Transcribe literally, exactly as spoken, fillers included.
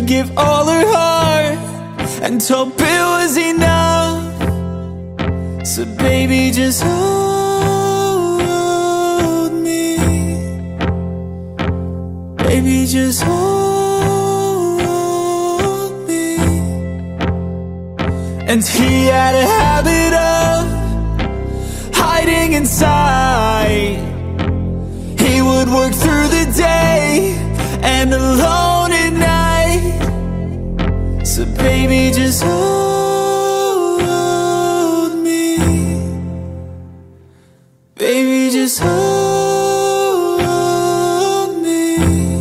would give all her heart and hope it was enough. So baby, just hold me. Baby, just hold me. And he had a habit of hiding inside. He would work through the day and alone at night. So baby, just hold me. Baby, just hold me.